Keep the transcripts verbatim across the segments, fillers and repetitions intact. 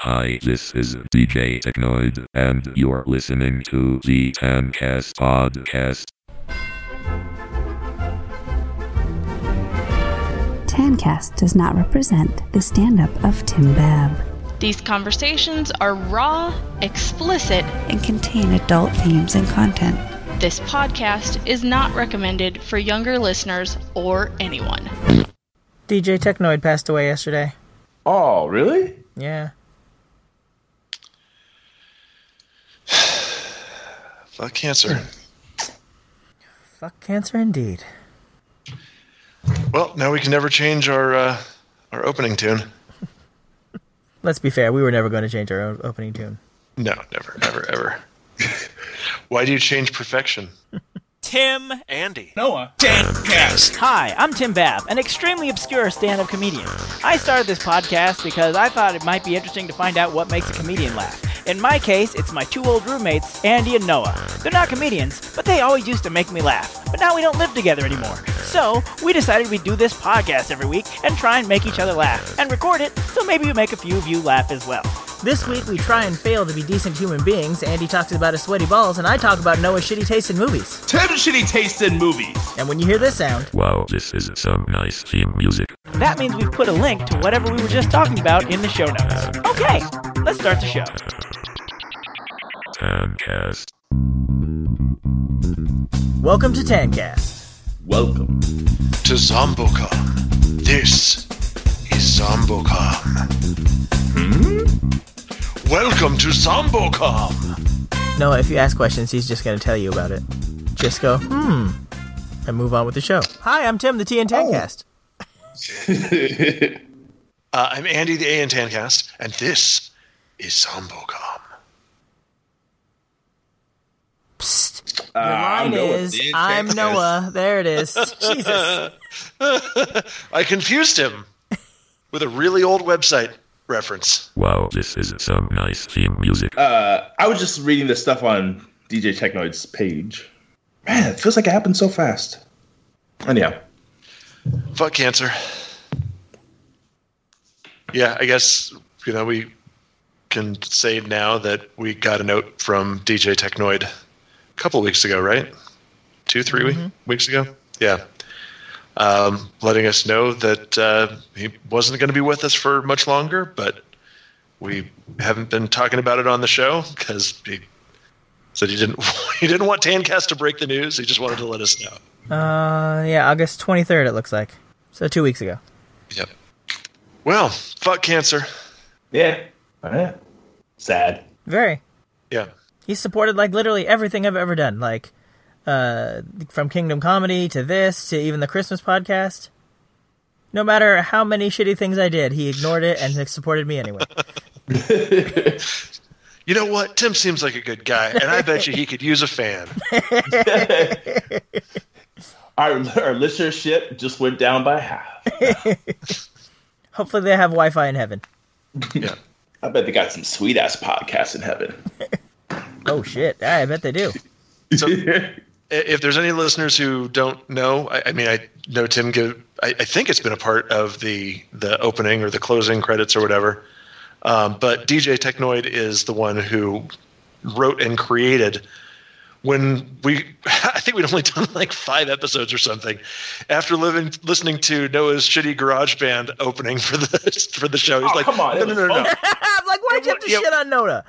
Hi, this is D J Technoid, and you're listening to the Tancast podcast. Tancast does not represent the stand-up of Tim Babb. These conversations are raw, explicit, and contain adult themes and content. This podcast is not recommended for younger listeners or anyone. D J Technoid passed away yesterday. Oh, really? Yeah. Fuck cancer. Fuck cancer indeed. Well, now we can never change our uh, our opening tune. Let's be fair, we were never going to change our own opening tune. No, never, ever, ever. Why do you change perfection? Tim, Andy, Noah, Tancast. Hi, I'm Tim Babb, an extremely obscure stand-up comedian. I started this podcast because I thought it might be interesting to find out what makes a comedian laugh. In my case, it's my two old roommates, Andy and Noah. They're not comedians, but they always used to make me laugh. But now we don't live together anymore. So, we decided we'd do this podcast every week and try and make each other laugh, and record it, so maybe we make a few of you laugh as well. This week we try and fail to be decent human beings. Andy talks about his sweaty balls, and I talk about Noah's shitty taste in movies. Tim's shitty taste in movies. And when you hear this sound... Wow, this is some nice theme music. That means we've put a link to whatever we were just talking about in the show notes. Okay, let's start the show. Tancast. Welcome to Tancast. Welcome To Zombocom. This is Zombocom. Hmm? Welcome to Zombocom. Noah, if you ask questions, he's just going to tell you about it. Just go, hmm, and move on with the show. Hi, I'm Tim, the T in Tancast. uh, I'm Andy, the A in Tancast, and this is Zombocom. Psst. Your Uh, line I'm Noah, is, the I'm Tancast. Noah. There it is. Jesus. I confused him with a really old website reference. Wow, this is some nice theme music. Uh, I was just reading this stuff on D J Technoid's page. Man, it feels like it happened so fast. Anyhow. Fuck cancer. Yeah, I guess, you know, we can say now that we got a note from D J Technoid a couple weeks ago, right? Two, three Mm-hmm. week, weeks ago? Yeah. Um, letting us know that uh, he wasn't going to be with us for much longer, but we haven't been talking about it on the show because he said he didn't he didn't want Tancast to break the news. He just wanted to let us know. Uh, yeah, August twenty-third, it looks like. So two weeks ago. Yep. Well, fuck cancer. Yeah. Yeah. Sad. Very. Yeah. He's supported, like, literally everything I've ever done. Like, uh, from Kingdom Comedy to this to even the Christmas podcast. No matter how many shitty things I did, he ignored it and supported me anyway. You know what? Tim seems like a good guy, and I bet you he could use a fan. Our, our listenership just went down by half. Hopefully they have Wi-Fi in heaven. Yeah. I bet they got some sweet-ass podcasts in heaven. Oh, shit. I bet they do. So, if there's any listeners who don't know, I, I mean, I know Tim give. I, I think it's been a part of the the opening or the closing credits or whatever. Um, but D J Technoid is the one who wrote and created. When we, I think we'd only done like five episodes or something. After living, listening to Noah's shitty garage band opening for the for the show, he's Oh, like, come on, no, it no, no, no, no. I'm like, why'd you have to Yeah. shit on Noda?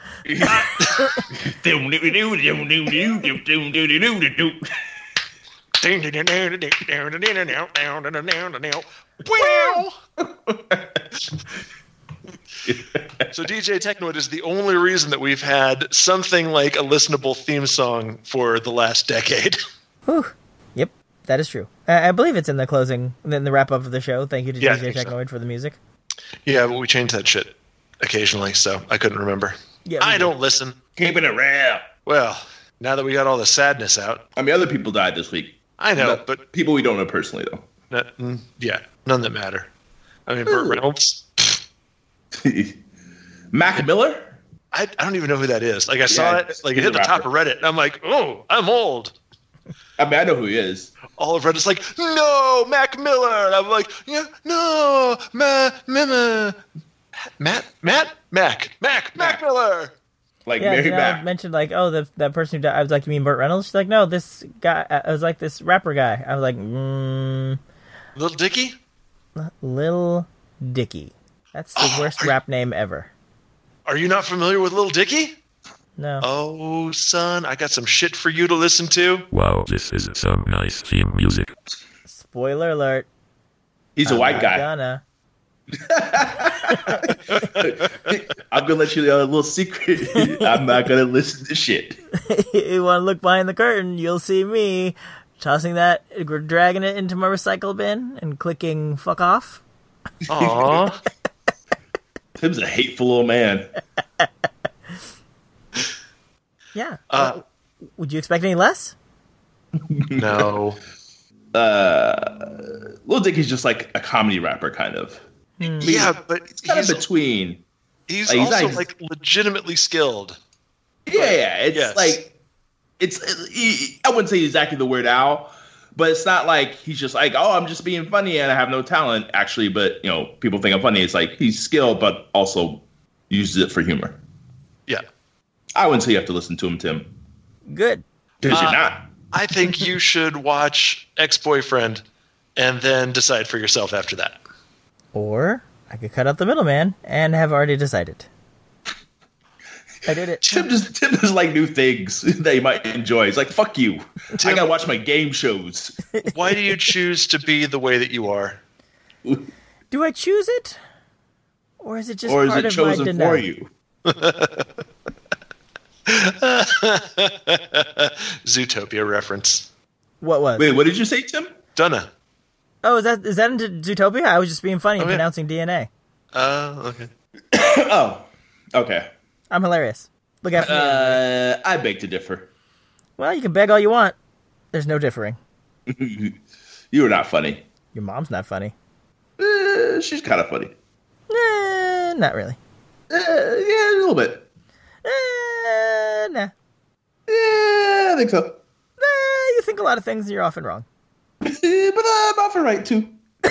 So D J Technoid is the only reason that we've had something like a listenable theme song for the last decade. Whew. Yep, that is true. I, I believe it's in the closing, in the wrap-up of the show. Thank you to Yeah, I D J think so. Technoid for the music. Yeah, but we change that shit occasionally, so I couldn't remember. Yeah, we I did. don't listen. Keeping it real. Well, now that we got all the sadness out, I mean, other people died this week. I know, Not- but people we don't know personally, though. not, mm, yeah, none that matter. I mean, Burt Reynolds. Mac Miller? I, I don't even know who that is. Like I saw Yeah, it, like it he's hit a the top rapper. of Reddit, and I'm like, oh, I'm old. I mean, I know who he is. All of Reddit's like, no, Mac Miller. And I'm like, yeah, no, Mac Miller. Matt, Matt, Mac, Mac, Mac Miller. Like Yeah, Mary Janelle Mac. mentioned like, oh, the that person who died. I was like, you mean Burt Reynolds? She's like, no, this guy. I was like, this rapper guy. I was like, mm, Little Dicky? Lil Dicky. That's the Oh, worst are- rap name ever. Are you not familiar with Little Dicky? No. Oh, son, I got some shit for you to listen to. Wow, this is some nice theme music. Spoiler alert. He's a I'm white not guy. Gonna. I'm gonna let you know a little secret. I'm not gonna listen to shit. You want to look behind the curtain? You'll see me tossing that, dragging it into my recycle bin, and clicking "fuck off." Aw. Tim's a hateful little man. Yeah. Uh, Would you expect any less? no. Uh, Lil Dicky's just like a comedy rapper, kind of. Yeah, but It's kind he's, of between. he's like, he's also like- like legitimately skilled. Yeah, yeah. It's yes. like it's. It, I wouldn't say exactly the Weird Al, but it's not like he's just like, oh, I'm just being funny and I have no talent, actually. But you know, people think I'm funny. It's like he's skilled, but also uses it for humor. Yeah. I wouldn't say you have to listen to him, Tim, Good. because Uh, you're not. I think you should watch Ex-Boyfriend and then decide for yourself after that. Or I could cut out the middleman and have already decided. I did it. Tim just Tim does like new things that he might enjoy. He's like, fuck you. I Tim- gotta watch my game shows. Why do you choose to be the way that you are? Do I choose it? Or is it just Or is part it of my chosen denial? for you? Zootopia reference. What was? Wait, what did you say, Tim? Dunna. Oh, is that is that into Zootopia? I was just being funny and Oh, yeah. pronouncing D N A. Uh, okay. Oh, okay. I'm hilarious. Look out for me. Uh, I beg to differ. Well, you can beg all you want. There's no differing. You are not funny. Your mom's not funny. Uh, she's kind of funny. Eh, not really. Uh, yeah, a little bit. Eh, nah. Yeah, I think so. Eh, you think a lot of things and you're often wrong. Uh, but uh, I'm often right too.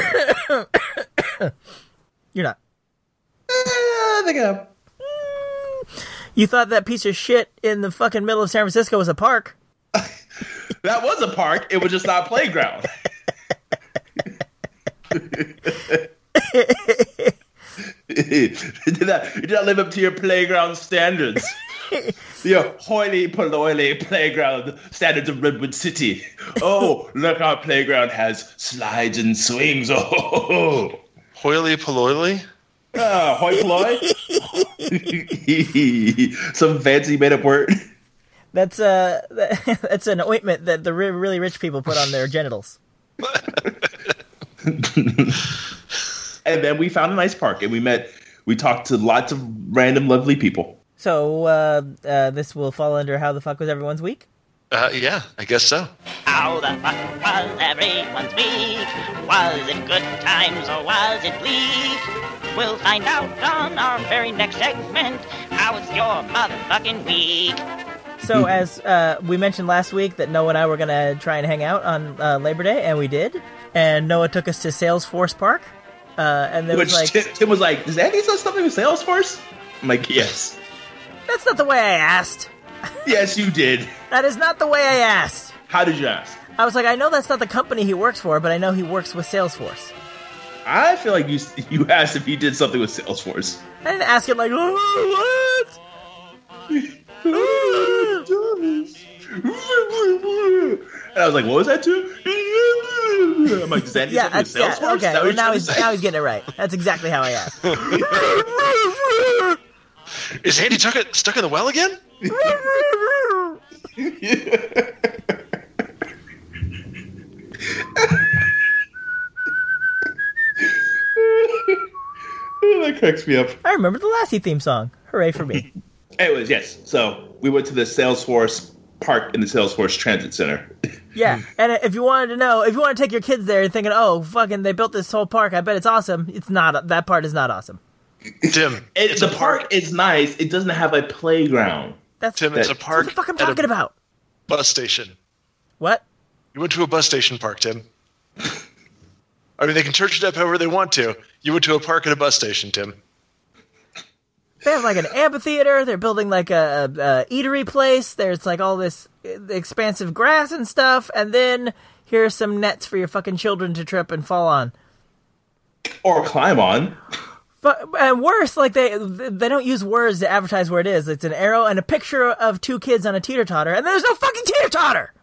You're not. Uh, I think I am. You thought that piece of shit in the fucking middle of San Francisco was a park. That was a park. It was just not a playground. did, not, did not live up to your playground standards. Your hoity-polloi playground standards of Redwood City. Oh, look, our playground has slides and swings. Oh, Hoily Paloily? ah, hoi polloi. Some fancy made-up word. That's uh, that's an ointment that the re- really rich people put on their genitals. And then we found a nice park, and we met. We talked to lots of random, lovely people. So uh, uh, this will fall under how the fuck was everyone's week? Uh, yeah, I guess so. How the fuck was everyone's week? Was it good times or was it bleak? We'll find out on our very next segment. How was your motherfucking week? So as uh, we mentioned last week that Noah and I were gonna try and hang out on uh, Labor Day, and we did. And Noah took us to Salesforce Park, uh, and there Which was like, Tim, Tim was like, "Does Andy say something with Salesforce?" I'm like, "Yes, that's not the way I asked. yes, you did." That is not the way I asked. How did you ask? I was like, I know that's not the company he works for, but I know he works with Salesforce. I feel like you you asked if he did something with Salesforce. I didn't ask him like, oh, what? And I was like, "What was that too?" I'm like, "Does Andy Yeah, something with that's, Salesforce?" yeah, Is that okay. what Well, you're now trying he's to say? now he's getting it right. That's exactly how I asked. Is Andy stuck, stuck in the well again? That cracks me up. I remember the Lassie theme song. Hooray for me. Anyways, yes. So we went to the Salesforce Park in the Salesforce Transit Center. Yeah, and if you wanted to know, if you want to take your kids there and thinking, oh, fucking, they built this whole park, I bet it's awesome. It's not. That part is not awesome. Tim, It, the park is nice. It doesn't have a playground. That's, Tim, it's a That's that's what park the fuck I'm at a talking about. bus station. What? You went to a bus station park, Tim. I mean, they can church it up however they want to. You went to a park at a bus station, Tim. They have like an amphitheater. They're building like a, a eatery place. There's like all this expansive grass and stuff. And then here's some nets for your fucking children to trip and fall on. Or climb on. But and worse, like they they don't use words to advertise where it is. It's an arrow and a picture of two kids on a teeter-totter, and there's no fucking teeter-totter!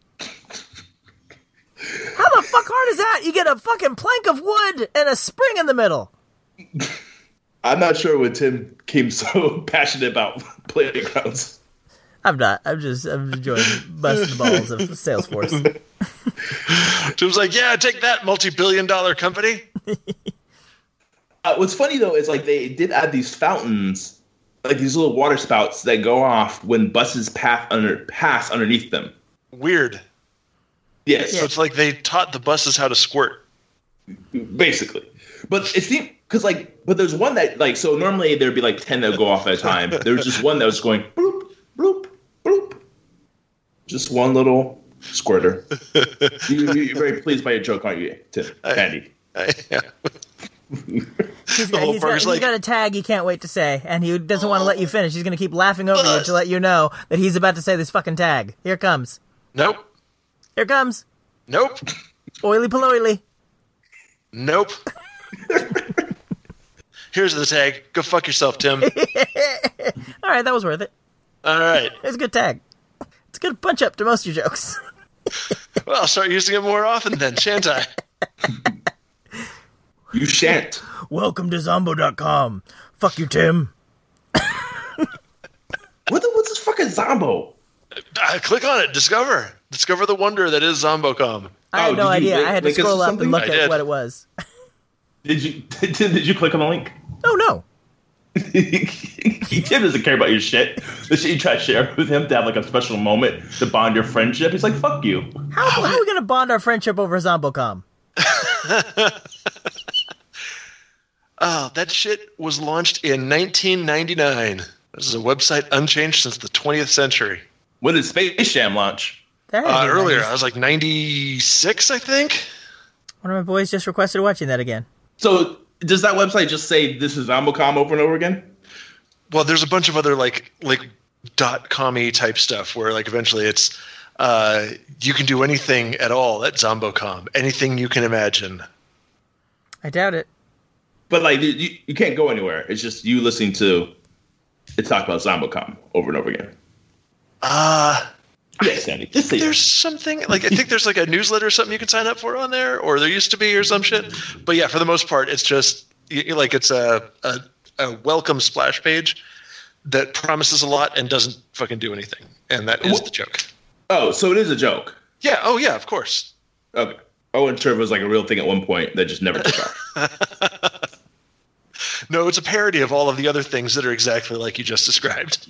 How the fuck hard is that? You get a fucking plank of wood and a spring in the middle. I'm not sure when Tim came so passionate about playgrounds. I'm not. I'm just I'm enjoying busting the balls of Salesforce. Tim's like, yeah, take that, multi-billion dollar company. Uh, what's funny, though, is like they did add these fountains, like these little water spouts that go off when buses pass, under, pass underneath them. Weird. Yes. So it's like they taught the buses how to squirt. Basically. But it seemed, because like, but there's one that, like, so normally there'd be like ten that would go off at a time. There was just one that was going bloop, bloop, bloop. Just one little squirter. you, you're very pleased by your joke, aren't you, Tim? Andy. I, I, He's got, he's, got, he's like, got a tag he can't wait to say, and he doesn't want to let you finish. He's going to keep laughing over you to let you know that he's about to say this fucking tag. Here it comes. Nope. Here it comes. Nope. Oily paloily. Nope. Here's the tag. Go fuck yourself, Tim. All right, that was worth it. All right. It's a good tag. It's a good punch up to most of your jokes. Well, I'll start using it more often then, shan't I? You shan't. Welcome to Zombo dot com. Fuck you, Tim. What the, what's this fucking Zombo? Uh, click on it. Discover. Discover the wonder that is ZomboCom. I had Oh, no did you idea. link- I had to link us scroll to up something? and look I at did. what it was. Did you did, did you click on the link? Oh, no. Tim doesn't care about your shit. The shit you try to share with him to have like a special moment to bond your friendship. He's like, fuck you. How, how are we going to bond our friendship over ZomboCom? Oh, that shit was launched in nineteen ninety-nine. This is a website unchanged since the twentieth century. When did Space Jam launch? That Uh, had to be earlier, nice. I was like ninety-six, I think. One of my boys just requested watching that again. So does that website just say this is ZomboCom over and over again? Well, there's a bunch of other like like dot com-y type stuff where like eventually it's uh, you can do anything at all at ZomboCom, anything you can imagine. I doubt it. But like you, you can't go anywhere. It's just you listening to it talk about ZomboCom over and over again. Uh Yes, Andy. Just say there's something like I think there's like a newsletter or something you can sign up for on there, or there used to be or some shit. But yeah, for the most part, it's just you, you- like it's a, a a welcome splash page that promises a lot and doesn't fucking do anything, and that is the joke. Oh, so it is a joke. Yeah. Oh yeah. Of course. Okay. I wasn't sure if it was like a real thing at one point that just never took off. No, it's a parody of all of the other things that are exactly like you just described.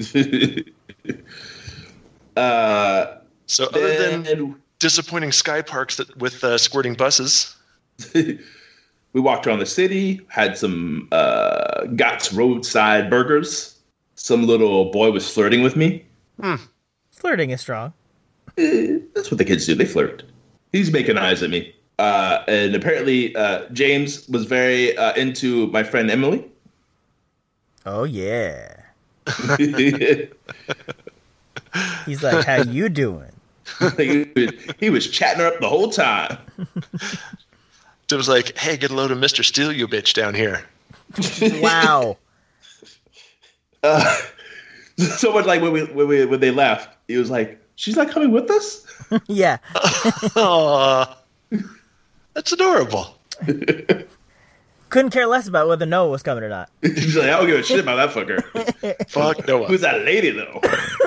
uh, So other than and disappointing sky parks that with uh, squirting buses, we walked around the city, had some uh, Gott's roadside burgers. Some little boy was flirting with me. Flirting is strong. Eh, that's what the kids do. They flirt. He's making eyes at me. Uh, and apparently, uh, James was very uh, into my friend Emily. Oh, yeah. he, He's like, how you doing? was, he was chatting her up the whole time. it was like, "Hey, get a load of Mister Steal You Bitch down here." Wow. Uh, so much like when we when we when they left, he was like, "She's not coming with us." Yeah. Aw, that's adorable. Couldn't care less about whether Noah was coming or not. He's like, "I don't give a shit about that fucker." Fuck Noah. Who's that lady though?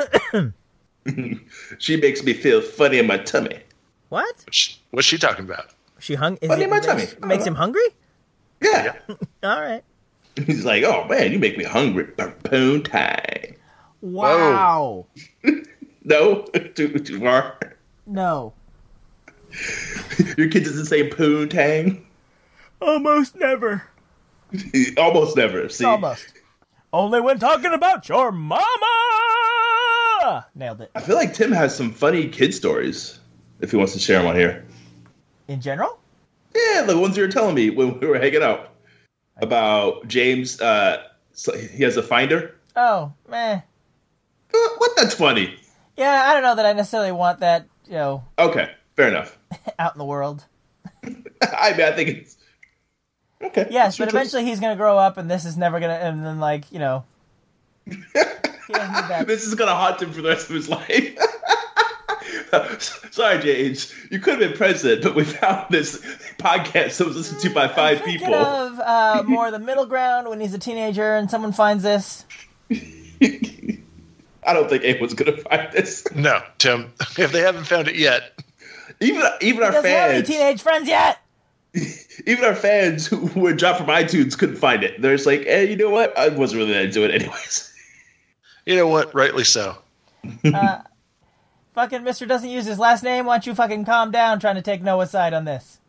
She makes me feel funny in my tummy. What? What's she talking about? She hung. Is Funny it, in my makes, tummy. I makes don't him know. hungry? Yeah. All right. He's like, "Oh man, you make me hungry." Poontang. Wow. No, too too far. No. Your kid doesn't say poontang. Almost never. Almost never. See, Almost. Only when talking about your mama. Nailed it. I feel like Tim has some funny kid stories. If he wants to share them on here. In general? Yeah, the ones you were telling me when we were hanging out about James uh, So he has a Finder? Oh, meh. What? That's funny. Yeah, I don't know that I necessarily want that, you know... Okay, fair enough. out in the world. I mean, I think it's... Okay. Yes, but eventually he's going to grow up and this is never going to... And then, like, you know... he doesn't need that. This is going to haunt him for the rest of his life. Sorry, James. You could have been president, but we found this podcast that was listened to by five I'm thinking people. of uh, more the middle ground when he's a teenager and someone finds this. I don't think anyone's going to find this. No, Tim. If they haven't found it yet. Even even he our doesn't have any fans... teenage friends yet! Even our fans who were dropped from iTunes couldn't find it. They're just like, eh, you know what? I wasn't really that into it anyways. You know what? Rightly so. uh, fucking Mister doesn't use his last name. Why don't you fucking calm down trying to take Noah's side on this?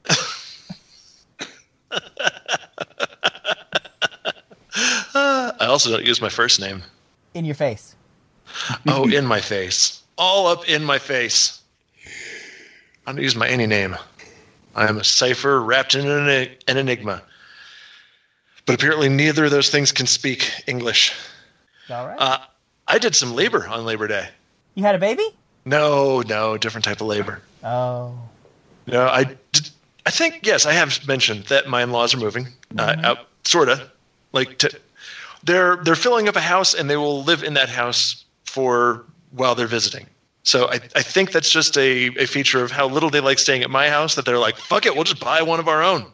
uh, I also don't use my first name. In your face. Oh, in my face. All up in my face. I don't use my any name. I am a cipher wrapped in an, an enigma. But apparently neither of those things can speak English. All right. Uh, I did some labor on Labor Day. You had a baby? No, no, different type of labor. Oh. No, I, did, I think, yes, I have mentioned that my in-laws are moving. Mm-hmm. Uh, out, sort of. Like, to, they're they're filling up a house, and they will live in that house for while they're visiting. So I, I think that's just a, a feature of how little they like staying at my house, that they're like, fuck it, we'll just buy one of our own.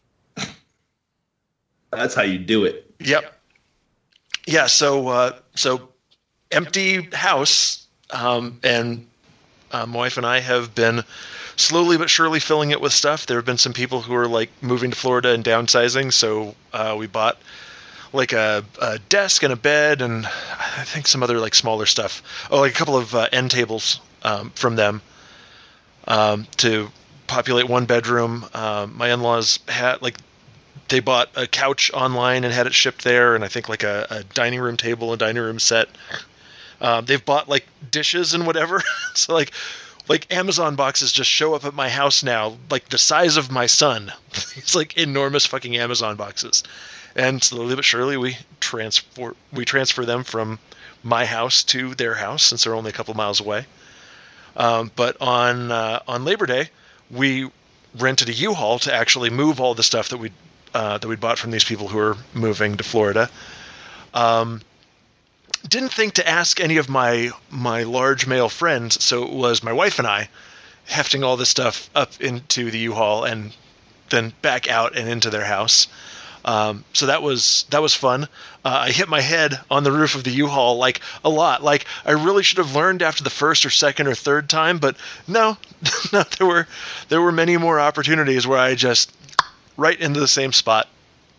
That's how you do it. Yep. Yeah, so uh, so empty house, um, and uh, my wife and I have been slowly but surely filling it with stuff. There have been some people who are like moving to Florida and downsizing, so uh, we bought like a, a desk and a bed and I think some other like smaller stuff. Oh, like a couple of uh, end tables um, from them um, to populate one bedroom. Um, my in-laws had like they bought a couch online and had it shipped there, and I think like a, a dining room table and dining room set. Um, they've bought like dishes and whatever. So like like Amazon boxes just show up at my house now, like the size of my son. It's like enormous fucking Amazon boxes. And slowly but surely, we transfer we transfer them from my house to their house, since they're only a couple miles away. Um, but on uh, on Labor Day, we rented a U-Haul to actually move all the stuff that we uh, that we bought from these people who are moving to Florida. Um, didn't think to ask any of my my large male friends, so it was my wife and I hefting all this stuff up into the U-Haul and then back out and into their house. Um, so that was that was fun. Uh, I hit my head on the roof of the U-Haul like a lot. Like I really should have learned after the first or second or third time, but no, no, there were there were many more opportunities where I just right into the same spot.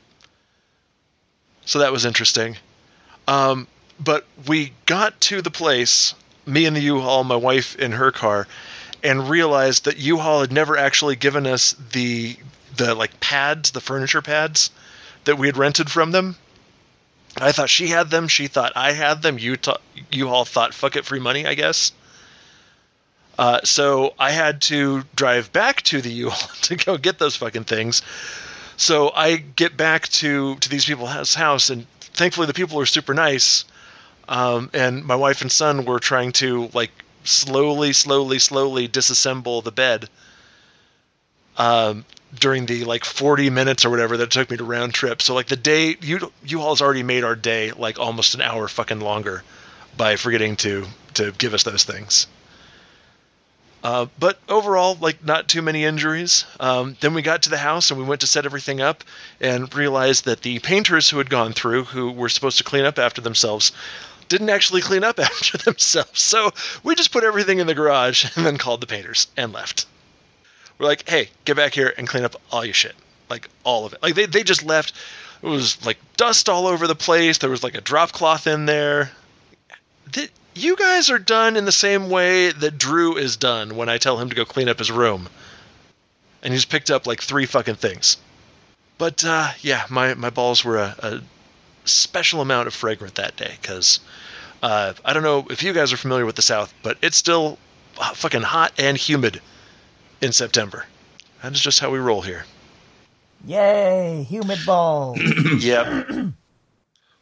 So that was interesting. Um, but we got to the place, me in the U-Haul, my wife in her car, and realized that U-Haul had never actually given us the the like pads, the furniture pads that we had rented from them. I thought she had them. She thought I had them. You ta- U-Haul thought, fuck it, free money, I guess. Uh, so I had to drive back to the U-Haul to go get those fucking things. So I get back to, to these people's house, and thankfully the people were super nice. Um, and my wife and son were trying to like slowly, slowly, slowly disassemble the bed. Um, during the like forty minutes or whatever that it took me to round trip. So like the day, U- U-Haul's already made our day like almost an hour fucking longer by forgetting to, to give us those things. Uh, but overall, like not too many injuries. Um, then we got to the house and we went to set everything up and realized that the painters who had gone through, who were supposed to clean up after themselves, didn't actually clean up after themselves. So we just put everything in the garage and then called the painters and left. We're like, hey, get back here and clean up all your shit. Like, all of it. Like, they, they just left. It was, like, dust all over the place. There was, like, a drop cloth in there. The, you guys are done in the same way that Drew is done when I tell him to go clean up his room. And he's picked up, like, three fucking things. But, uh, yeah, my, my balls were a, a special amount of fragrant that day. Because, uh, I don't know if you guys are familiar with the South, but it's still fucking hot and humid in September. That is just how we roll here. Yay, humid balls. Yep.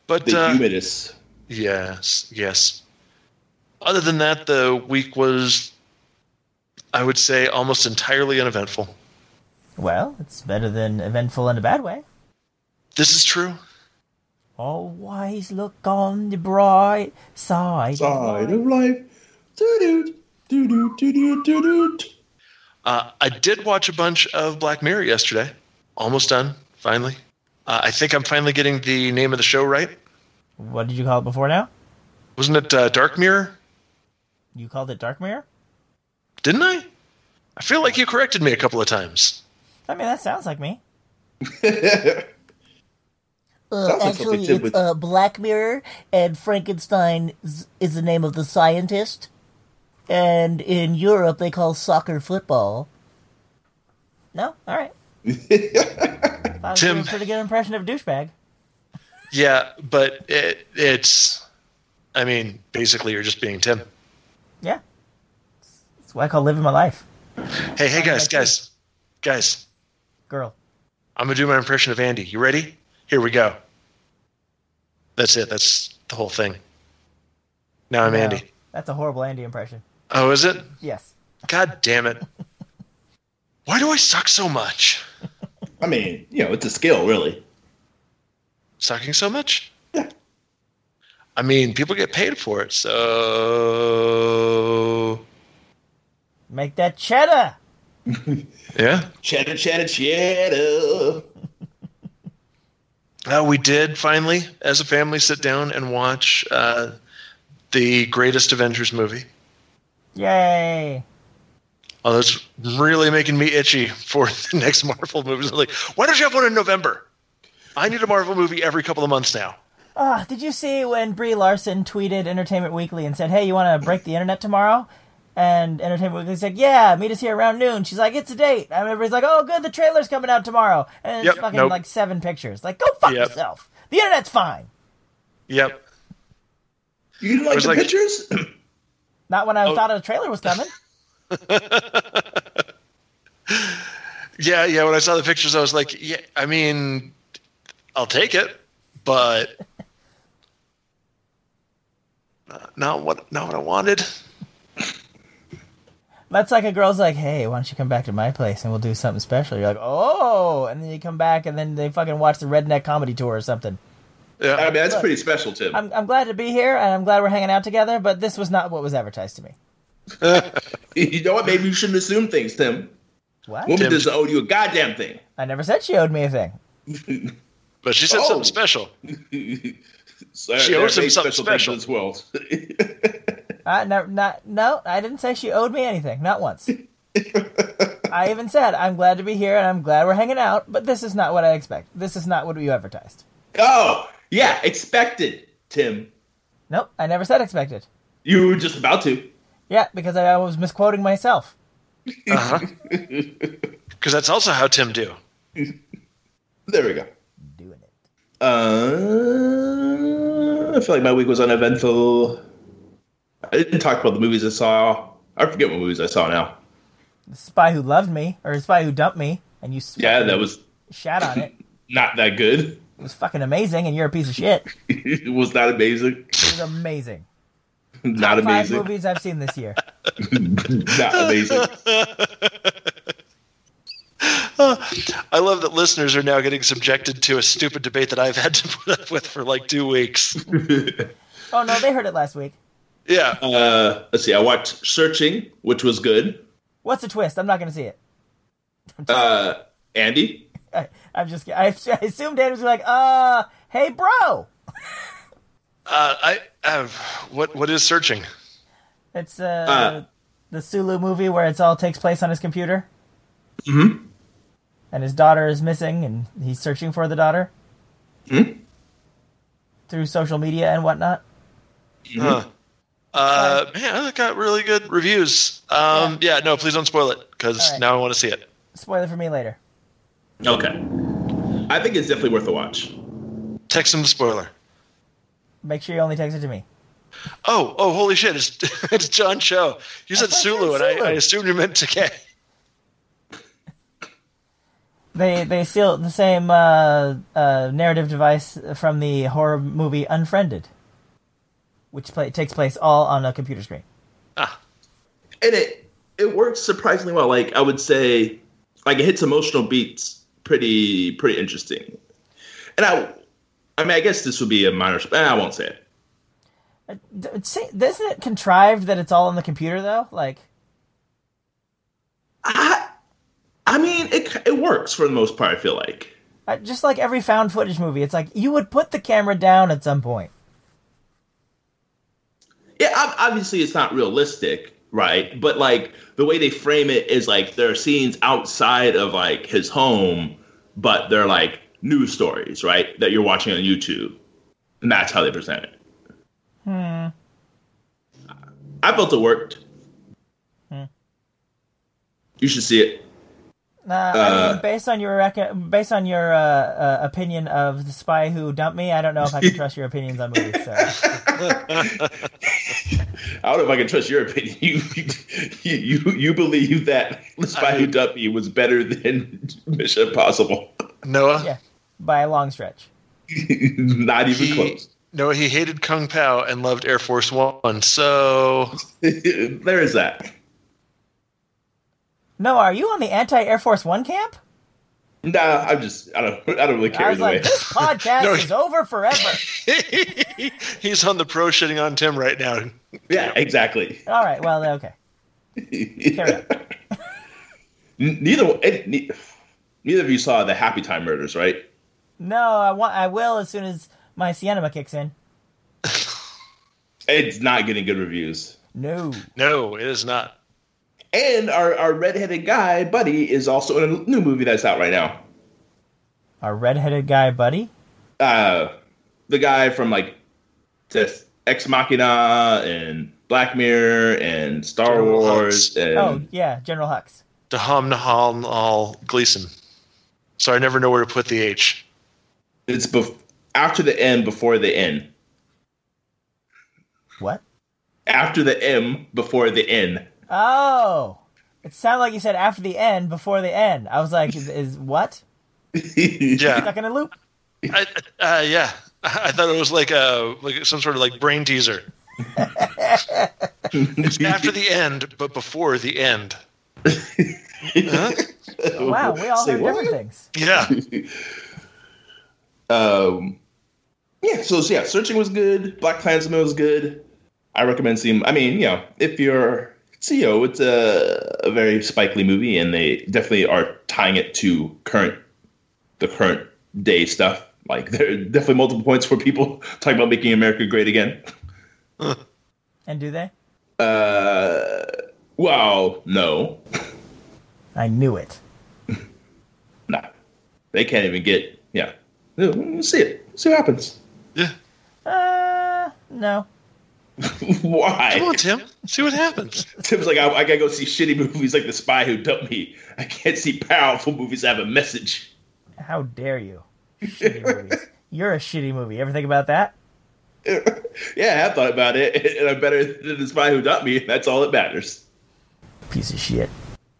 But The uh, humidus. yes, yes. Other than that, the week was, I would say, almost entirely uneventful. Well, it's better than eventful in a bad way. This is true. Always look on the bright side. Side of life. Doo-doo, doo-doo, doo-doo, doo-doo. Uh, I did watch a bunch of Black Mirror yesterday. Almost done, finally. Uh, I think I'm finally getting the name of the show right. What did you call it before now? Wasn't it uh, Dark Mirror? You called it Dark Mirror? Didn't I? I feel like you corrected me a couple of times. I mean, that sounds like me. Uh, Sounds like actually, something Tim it's would- uh, Black Mirror, and Frankenstein is, is the name of the scientist. And in Europe, they call soccer football. No? All right. That was Tim- a pretty good impression of douchebag. Yeah, but it, it's, I mean, basically you're just being Tim. Yeah. That's what I call living my life. Hey, hey, guys, like you. guys, guys. Girl. I'm going to do my impression of Andy. You ready? Here we go. That's it. That's the whole thing. Now I'm No, Andy. That's a horrible Andy impression. Oh, is it? Yes. God damn it. Why do I suck so much? I mean, you know, it's a skill, really. Sucking so much? Yeah. I mean, people get paid for it, so... Make that cheddar. Yeah. Cheddar, cheddar, cheddar. Uh, we did finally, as a family, sit down and watch uh, the greatest Avengers movie. Yay. Oh, that's really making me itchy for the next Marvel movies. Like, why don't you have one in November? I need a Marvel movie every couple of months now. Ah, did you see when Brie Larson tweeted Entertainment Weekly and said, hey, you want to break the internet tomorrow? And Entertainment Weekly said, yeah, meet us here around noon. She's like, it's a date. And everybody's like, oh, good, the trailer's coming out tomorrow. And it's Yep, fucking nope. like seven pictures. Like, go fuck Yep. yourself. The internet's fine. Yep. You didn't like was the like- pictures? Not when I Oh. thought a trailer was coming. Yeah, yeah. When I saw the pictures, I was like, yeah, I mean, I'll take it, but not- not what, not what I wanted. That's like a girl's like, hey, why don't you come back to my place and we'll do something special? You're like, oh, and then you come back and then they fucking watch the Redneck Comedy Tour or something. I Yeah. mean, that's pretty special, Tim. I'm, I'm glad to be here and I'm glad we're hanging out together, but this was not what was advertised to me. You know what? Maybe you shouldn't assume things, Tim. What? Woman Tim- doesn't owe you a goddamn thing. I never said she owed me a thing. But she said Oh. something special. So She there owes are him many something special things special. in this world. I never, not, no, I didn't say she owed me anything. Not once. I even said, I'm glad to be here and I'm glad we're hanging out, but this is not what I expect. This is not what you advertised. Oh, yeah, expected, Tim. Nope, I never said expected. You were just about to. Yeah, because I was misquoting myself. Uh-huh. Because that's also how Tim do. There we go. Doing it. Uh, I feel like my week was uneventful. I didn't talk about the movies I saw. I forget what movies I saw now. The Spy Who Loved Me, or The Spy Who Dumped Me, and you Yeah, that was shat on it. not that good. It was fucking amazing, and you're a piece of shit. It was not amazing. It was amazing. Not Five amazing. movies I've seen this year. Not amazing. I love that listeners are now getting subjected to a stupid debate that I've had to put up with for like two weeks. Oh no, they heard it last week. Yeah. Uh, let's see. I watched Searching, which was good. What's the twist? I'm not going to see it. Uh, Andy? I, I'm just I, I assumed Dan was like, uh, hey, bro. Uh, I uh, what what is Searching? It's uh, Uh. the Sulu movie where it's all takes place on his computer. Mm-hmm. And his daughter is missing, and he's searching for the daughter. Hmm? Through social media and whatnot. Huh. Uh, man, that got really good reviews. Um, yeah. no, please don't spoil it because All right. now I want to see it. Spoiler for me later. Okay. I think it's definitely worth a watch. Text him the spoiler. Make sure you only text it to me. Oh, oh, holy shit! It's it's John Cho. You said thought you Sulu, said and I, Sulu. I assumed you meant Takei. They they steal the same uh, uh, narrative device from the horror movie Unfriended, which play, takes place all on a computer screen. Ah. And it it works surprisingly well. Like I would say, like it hits emotional beats pretty pretty interesting. And I, I mean, I guess this would be a minor. Eh, I won't say it. Uh, see, isn't it contrived that it's all on the computer though? Like, I, I mean, it it works for the most part. I feel like uh, just like every found footage movie, it's like you would put the camera down at some point. Yeah, obviously it's not realistic, right? But like the way they frame it is like there are scenes outside of like his home, but they're like news stories, right? That you're watching on YouTube, and that's how they present it. Hmm. I felt it worked. Hmm. You should see it. Uh, I mean, based on your rec- based on your uh, uh, opinion of The Spy Who Dumped Me, I don't know if I can trust your opinions on movies. So. I don't know if I can trust your opinion. You you you, you believe that The Spy I, Who Dumped Me was better than Mission Impossible. Noah? Yeah, by a long stretch. Not even he, close. Noah, he hated Kung Pao and loved Air Force One, so... There is that. No, are you on the anti-Air Force One camp? Nah, I'm just, I don't I don't really care I was either like, way. this podcast no, is over forever. He's on the pro shitting on Tim right now. Yeah, exactly. All right, well, okay. Carry on. Neither, neither of you saw the Happy Time Murders, right? No, I want, I will as soon as my Cienema kicks in. It's not getting good reviews. No. No, it is not. And our, our redheaded guy, Buddy, is also in a new movie that's out right now. Our redheaded guy, Buddy? Uh, the guy from, like, Ex Machina and Black Mirror and Star General Wars. Hux. And oh, yeah, General Hux. Dahom Nahal Al Gleason. So I never know where to put the H. It's bef- after the M, before the N. What? After the M, before the N. Oh, it sounded like you said after the N, before the N. I was like, is, is what? Yeah. Stuck in a loop? I, uh, yeah. I thought it was like a like some sort of like brain teaser. It's after the end, but before the end. Huh? Wow, we all Say heard what? different things. Yeah. um. Yeah. So yeah, Searching was good. Black Klansman was good. I recommend seeing. I mean, you know, if you're C E O, it's a, a very Spike Lee movie, and they definitely are tying it to current, the current day stuff. Like there are definitely multiple points where people talk about making America great again. And do they? Uh, well, no. I knew it. Nah, they can't even get. Yeah, we'll see it. See what happens. Yeah. Uh, no. Why? Come on, Tim. See what happens. Tim's like, I, I gotta go see shitty movies like The Spy Who Dumped Me. I can't see powerful movies that have a message. How dare you? Shitty movies. You're a shitty movie. Ever think about that? Yeah, I have thought about it, and I'm better than The Spy Who Dumped Me. That's all that matters. Piece of shit.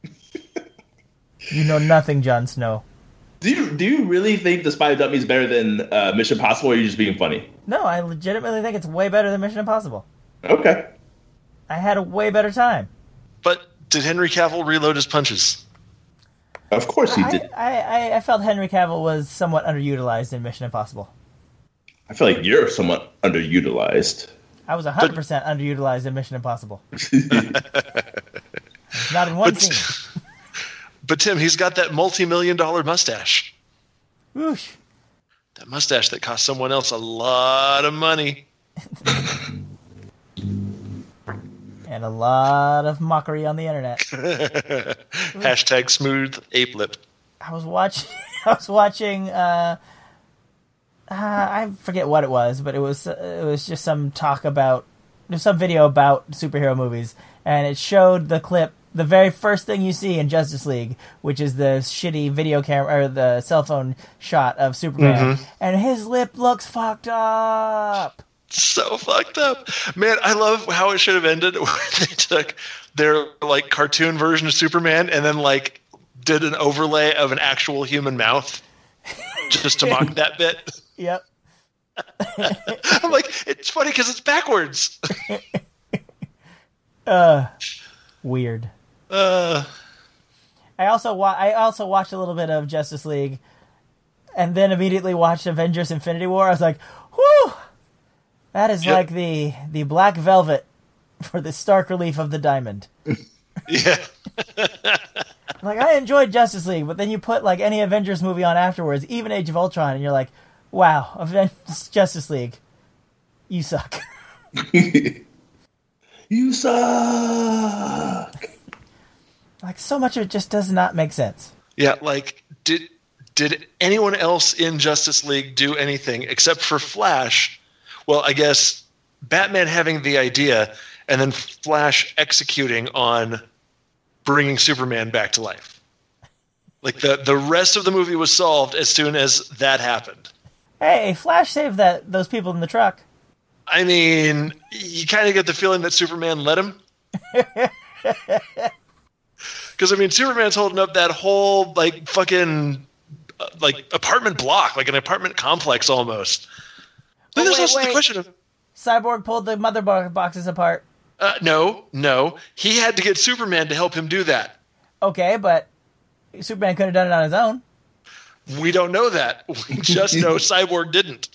You know nothing, Jon Snow. Do you do you really think The Spy Who Dumped Me is better than uh, Mission Impossible, or are you just being funny? No, I legitimately think it's way better than Mission Impossible. Okay. I had a way better time. But did Henry Cavill reload his punches? Of course he I, did. I, I, I felt Henry Cavill was somewhat underutilized in Mission Impossible. I feel like you're somewhat underutilized. I was one hundred percent but, underutilized in Mission Impossible. Not in one but, scene. But Tim, he's got that multi-million dollar mustache. Whoosh. That mustache that cost someone else a lot of money. And a lot of mockery on the internet. Hashtag smooth ape lip. I was watching. I was watching. Uh, uh, I forget what it was, but it was. Uh, it was just some talk about. There's some video about superhero movies, and it showed the clip. The very first thing you see in Justice League, which is the shitty video camera or the cell phone shot of Superman, mm-hmm. and his lip looks fucked up. So fucked up, man. I love how it should have ended where they took their like cartoon version of Superman and then like did an overlay of an actual human mouth just to mock that bit. Yep. I'm like, it's funny because it's backwards. uh, weird. Uh, I also wa- I also watched a little bit of Justice League, and then immediately watched Avengers: Infinity War. I was like, whew! That is Yep. like the the black velvet for the stark relief of the diamond. yeah. Like, I enjoyed Justice League, but then you put like any Avengers movie on afterwards, even Age of Ultron, and you're like, wow, Avengers Justice League, you suck. You suck. Like, so much of it just does not make sense. Yeah, like, did did anyone else in Justice League do anything except for Flash? Well, I guess Batman having the idea and then Flash executing on bringing Superman back to life. Like, the, the rest of the movie was solved as soon as that happened. Hey, Flash saved that those people in the truck. I mean, you kind of get the feeling that Superman let him. Because, I mean, Superman's holding up that whole, like, fucking, uh, like, apartment block, like an apartment complex almost. But Like, there's wait, also wait. the question of, Cyborg pulled the mother bo- boxes apart. uh, no, no. He had to get Superman to help him do that. Okay, but Superman could have done it on his own. We don't know that. We just know Cyborg didn't.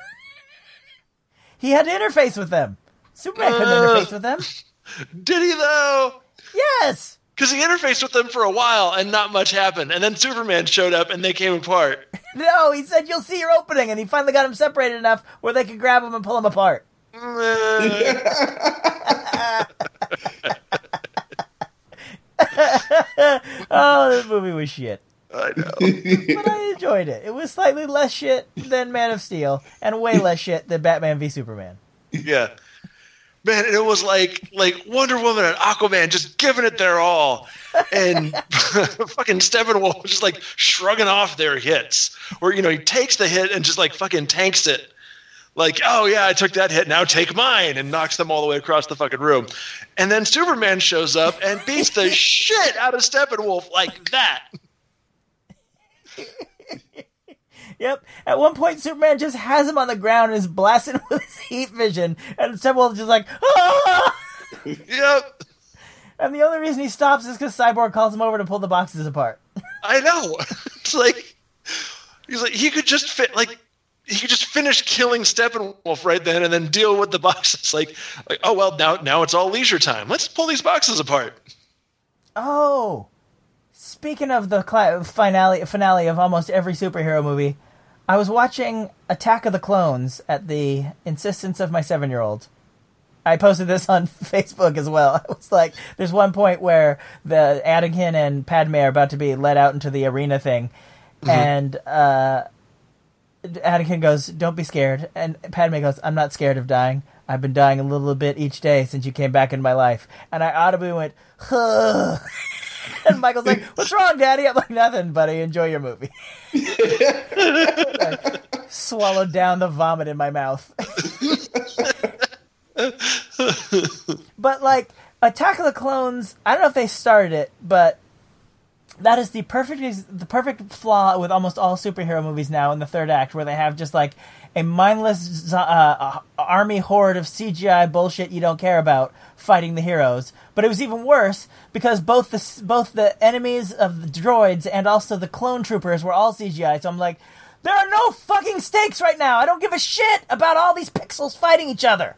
He had to interface with them. Superman couldn't Uh. interface with them. Did he, though? Yes! Because he interfaced with them for a while and not much happened. And then Superman showed up and they came apart. No, he said, you'll see your opening, and he finally got him separated enough where they could grab him and pull him apart. Oh, this movie was shit. I know. But I enjoyed it. It was slightly less shit than Man of Steel, and way less shit than Batman v Superman. Yeah. Man, and it was like like Wonder Woman and Aquaman just giving it their all. And fucking Steppenwolf just like shrugging off their hits. Or, you know, he takes the hit and just like fucking tanks it. Like, oh yeah, I took that hit, now take mine, and knocks them all the way across the fucking room. And then Superman shows up and beats the shit out of Steppenwolf like that. Yep. At one point, Superman just has him on the ground and is blasting with his heat vision, and Steppenwolf is just like, ah! Yep. And the only reason he stops is because Cyborg calls him over to pull the boxes apart. I know. It's like he's like he could just fit like he could just finish killing Steppenwolf right then and then deal with the boxes. Like, like oh well, now now it's all leisure time. Let's pull these boxes apart. Oh, speaking of the cli- finale finale of almost every superhero movie, I was watching Attack of the Clones at the insistence of my seven-year-old. I posted this on Facebook as well. I was like, there's one point where the Anakin and Padme are about to be let out into the arena thing, mm-hmm. and uh, Anakin goes, "Don't be scared," and Padme goes, "I'm not scared of dying. I've been dying a little bit each day since you came back in my life." And I audibly went, huh. And Michael's like, "What's wrong, Daddy?" I'm like, "Nothing, buddy. Enjoy your movie." I swallowed down the vomit in my mouth. But, like, Attack of the Clones, I don't know if they started it, but that is the perfect the perfect flaw with almost all superhero movies now in the third act, where they have just, like, a mindless uh, army horde of C G I bullshit you don't care about fighting the heroes. But it was even worse because both the both the enemies of the droids and also the clone troopers were all C G I. So I'm like, there are no fucking stakes right now. I don't give a shit about all these pixels fighting each other.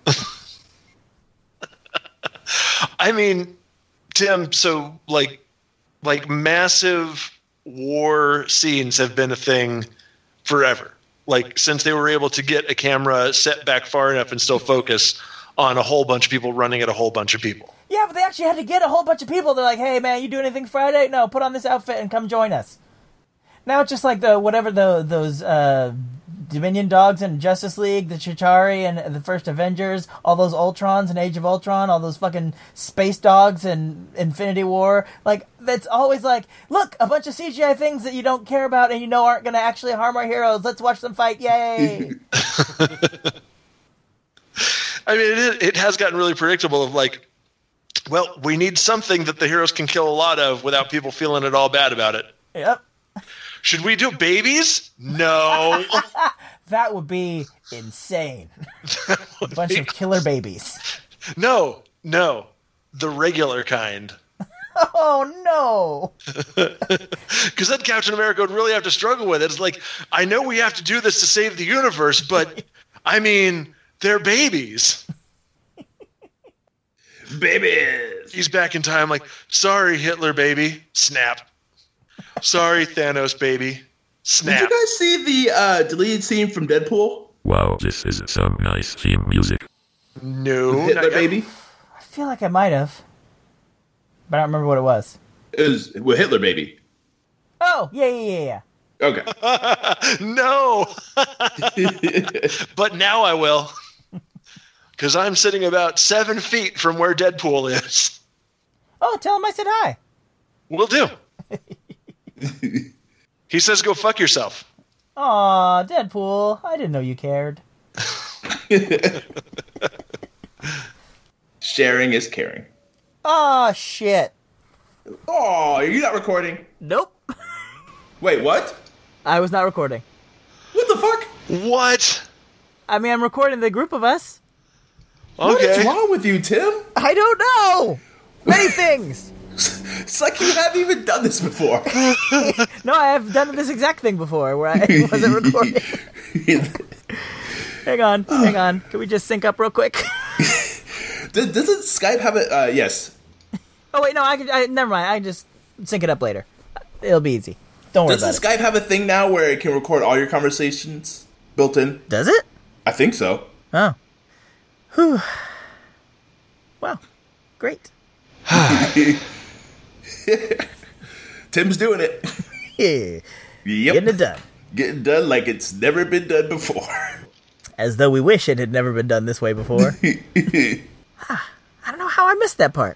I mean, Tim, so like like massive war scenes have been a thing forever. Like, since they were able to get a camera set back far enough and still focus on a whole bunch of people running at a whole bunch of people. Yeah, but they actually had to get a whole bunch of people. They're like, "Hey, man, you do anything Friday? No, put on this outfit and come join us." Now it's just like the whatever the those uh, Dominion dogs in Justice League, the Chitauri and the first Avengers, all those Ultrons in Age of Ultron, all those fucking space dogs in Infinity War. Like, that's always like, look, a bunch of C G I things that you don't care about and you know aren't going to actually harm our heroes. Let's watch them fight. Yay! I mean, it, it has gotten really predictable of like, Well, we need something that the heroes can kill a lot of without people feeling at all bad about it. Yep. Should we do babies? No. That would be insane. A bunch of killer babies. No, no. The regular kind. Oh, no. Because then Captain America would really have to struggle with it. It's like, I know we have to do this to save the universe, but, I mean, they're babies. Babies! He's back in time like, sorry, Hitler, baby. Snap. Sorry, Thanos, baby. Snap. Did you guys see the uh, deleted scene from Deadpool? Wow, this is some nice theme music. No. With Hitler, not- baby? I feel like I might have. But I don't remember what it was. It was with Hitler, baby. Oh, yeah, yeah, yeah, yeah. Okay. No. But now I will. Because I'm sitting about seven feet from where Deadpool is. Oh, tell him I said hi. Will do. He says go fuck yourself. Aw, Deadpool. I didn't know you cared. Sharing is caring. Aw, shit. Oh, are you not recording? Nope. Wait, what? I was not recording. What the fuck? What? I mean, I'm recording the group of us. What is Okay. wrong with you, Tim? I don't know. Many things. It's like you haven't even done this before. No, I have done this exact thing before where I wasn't recording. Hang on, hang on. Can we just sync up real quick? Does, doesn't Skype have a... Uh, yes. Oh, wait, no, I can... I, never mind. I can just sync it up later. It'll be easy. Don't worry Doesn't about Skype have a thing now where it can record all your conversations built in? it. Does it? I think so. Oh. Whew. Wow. Great. Tim's doing it. Yeah. Yep. Getting it done. Getting done like it's never been done before. As though we wish it had never been done this way before. I don't know how I missed that part.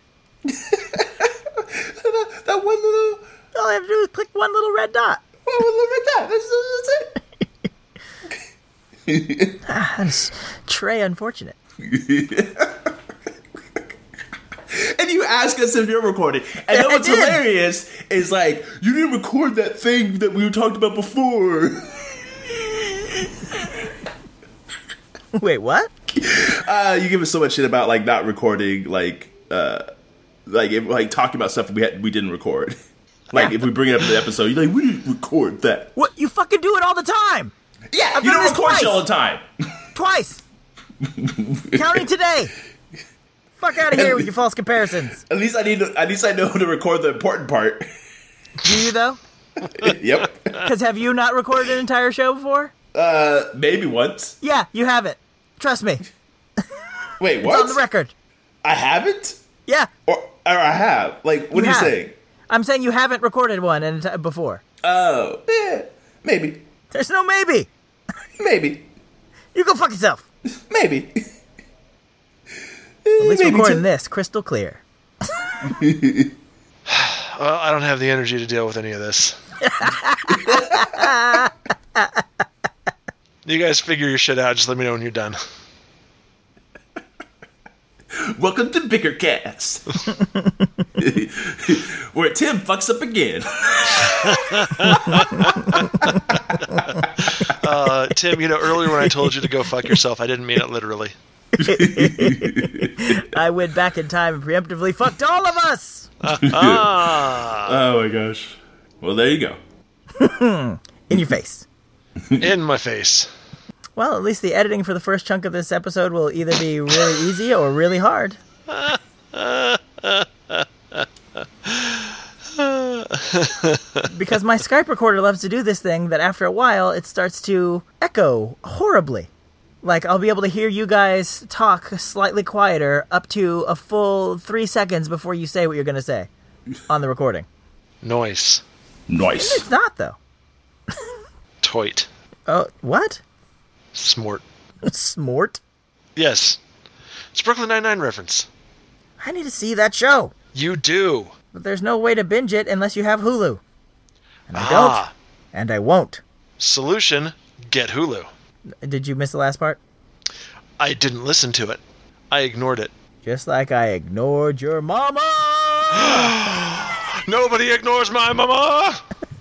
that, that one little... All I have to do is click one little red dot. One little red dot. That's, that's it. Ah, that is très unfortunate. And you ask us if you're recording. And then I what's did. hilarious is like, you didn't record that thing that we talked about before. Wait, what? Uh, you give us so much shit about like not recording, like, uh, like, if, like talking about stuff we had, we didn't record. Like if we bring it up in the episode, you're like, we didn't record that. What? You fucking do it all the time. Yeah, I've you done don't this record twice. shit all the time. Twice. Counting today. Fuck out of here with your false comparisons. At least I need. To, at least I know to record the important part. Do you though? Yep. Because have you not recorded an entire show before? Uh, maybe once. Yeah, you haven't. Trust me. Wait, It's what? on the record. I haven't, Yeah, or or I have. Like, what You are you have. saying? I'm saying you haven't recorded one in enti- before. Oh, yeah, maybe, There's no maybe. maybe, You go fuck yourself. maybe. At least Maybe recording two. this crystal clear. Well, I don't have the energy to deal with any of this. You guys figure your shit out. Just let me know when you're done. Welcome to Bigger Cast, where Tim fucks up again. Uh, Tim, you know, earlier when I told you to go fuck yourself, I didn't mean it literally. I went back in time and preemptively fucked all of us. Ah, Oh my gosh. Well, there you go. In your face. in my face. Well, at least the editing for the first chunk of this episode will either be really easy or really hard. Because my Skype recorder loves to do this thing that after a while it starts to echo horribly. Like, I'll be able to hear you guys talk slightly quieter up to a full three seconds before you say what you're going to say on the recording. Noise. Nice. It's not, though. Toit. Oh, what? Smort. Smort? Yes. It's Brooklyn Nine-Nine reference. I need to see that show. You do. But there's no way to binge it unless you have Hulu. And I Ah. don't. And I won't. Solution, get Hulu. Did you miss the last part? I didn't listen to it. I ignored it. Just like I ignored your mama. Nobody ignores my mama.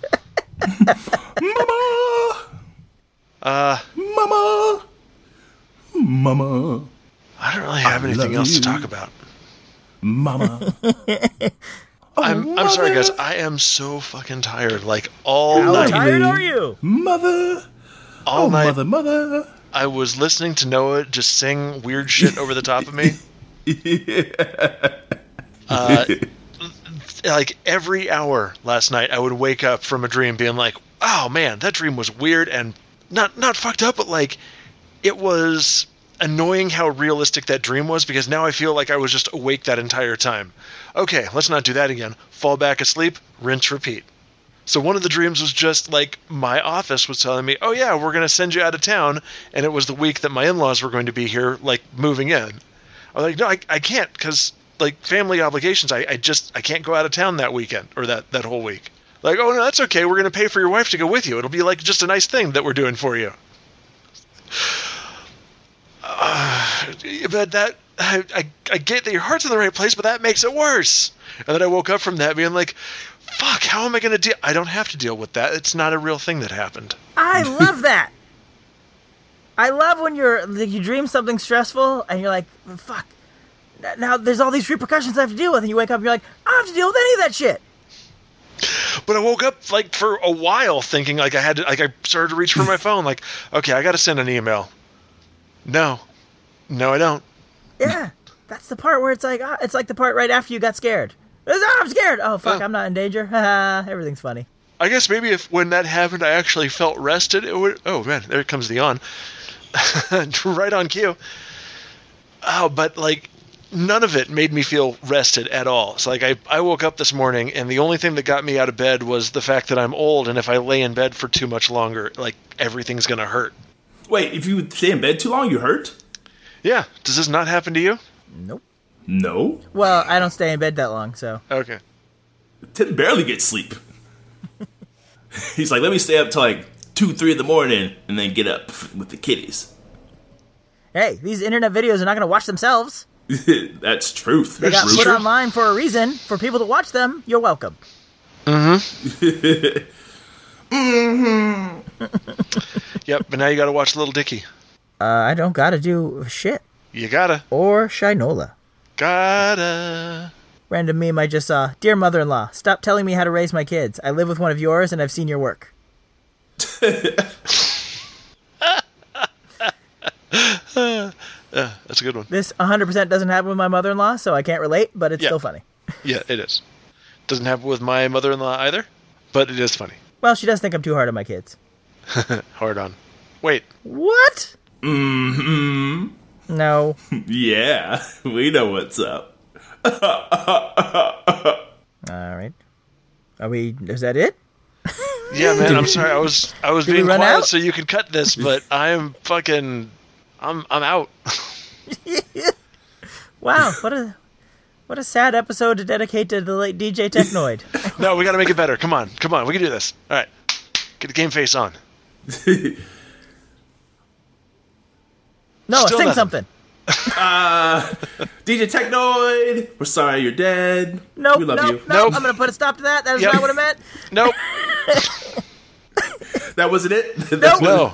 Mama. Uh, Mama. Mama. I don't really have I anything love else you. to talk about. Mama. I'm I'm sorry, guys. I am so fucking tired. Like all How night, tired are you? Mother. all Oh, night. mother, mother. I was listening to Noah just sing weird shit over the top of me. Uh, like every hour last night, I would wake up from a dream being like, "Oh man, that dream was weird and not not fucked up, but like it was annoying how realistic that dream was because now I feel like I was just awake that entire time." Okay, let's not do that again. Fall back asleep, rinse, repeat. So one of the dreams was just like my office was telling me, "Oh yeah, we're going to send you out of town," and it was the week that my in-laws were going to be here, like moving in. I was like, "No, I, I can't because like family obligations. I, I just I can't go out of town that weekend or that that whole week." Like, "Oh no, that's okay. We're going to pay for your wife to go with you. It'll be like just a nice thing that we're doing for you." Uh, but that I, I I get that your heart's in the right place, but that makes it worse. And then I woke up from that being like, fuck, how am I going to deal? I don't have to deal with that. It's not a real thing that happened. I love that. I love when you're like, you dream something stressful and you're like, fuck. Now there's all these repercussions I have to deal with, and you wake up and you're like, I don't have to deal with any of that shit. But I woke up like for a while thinking like I had to, like I started to reach for my phone, like, okay, I got to send an email. No, no, I don't. Yeah, that's the part where it's like, ah, it's like the part right after you got scared. It's, ah, I'm scared. Oh fuck, Oh. I'm not in danger. Haha, everything's funny. I guess maybe if when that happened, I actually felt rested. It would. Oh man, there comes the yawn. Right on cue. Oh, but like none of it made me feel rested at all. So like I, I woke up this morning and the only thing that got me out of bed was the fact that I'm old, and if I lay in bed for too much longer, like everything's gonna hurt. Wait, if you stay in bed too long, you hurt? Yeah. Does this not happen to you? Nope. No. Well, I don't stay in bed that long, so. Okay. Tim barely gets sleep. He's like, let me stay up till like two, three in the morning, and then get up with the kitties. Hey, these internet videos are not going to watch themselves. That's truth. They That's got put true. online for a reason. For people to watch them, you're welcome. Mm-hmm. Yep, but now you gotta watch Little Dicky. Uh, I don't gotta do shit. You gotta. Or Shinola. Gotta. Random meme I just saw. Dear mother-in-law, stop telling me how to raise my kids. I live with one of yours and I've seen your work. Uh, that's a good one. This one hundred percent doesn't happen with my mother-in-law, so I can't relate, but it's Yeah. still funny. Yeah, it is. Doesn't happen with my mother-in-law either, but it is funny. Well, she does think I'm too hard on my kids. Hard on. Wait. What? Mm-hmm. No. Yeah, we know what's up. Alright. Are we... Is that it? Yeah, man, I'm sorry. I was I was Did we being run quiet out? so you could cut this, but I'm fucking I'm I'm out. Wow, what a... What a sad episode to dedicate to the late D J Technoid. No, we got to make it better. Come on. Come on. We can do this. All right. Get the game face on. No, Still sing nothing. something. Uh, D J Technoid, we're sorry you're dead. Nope, we love nope, you. nope. Nope. I'm going to put a stop to that. That is Yep. not what I meant. Nope. That wasn't it? That Nope. No.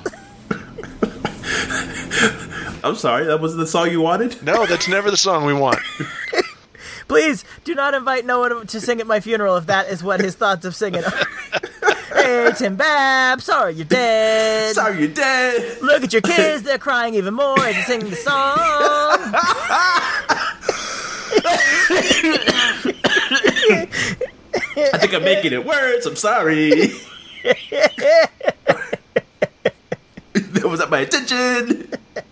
I'm sorry, that wasn't the song you wanted? No, that's never the song we want. Please do not invite Noah to sing at my funeral if that is what his thoughts of singing are. Hey, Tim Bab, sorry you're dead. Sorry you're dead. Look at your kids, they're crying even more as you sing the song. I think I'm making it worse, I'm sorry. That was not my intention.